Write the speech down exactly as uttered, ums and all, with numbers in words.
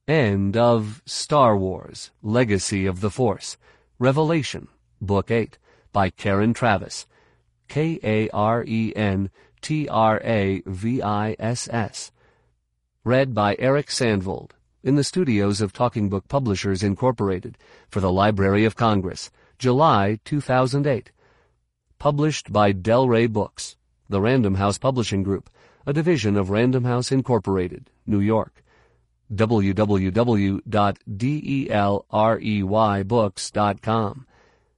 End of Star Wars, Legacy of the Force, Revelation, Book eight, by Karen Traviss, K A R E N T R A V I S S. Read by Eric Sandvold, in the studios of Talking Book Publishers, Incorporated, for the Library of Congress, July two thousand eight. Published by Del Rey Books, the Random House Publishing Group, a division of Random House Incorporated, New York. w w w dot delrey books dot com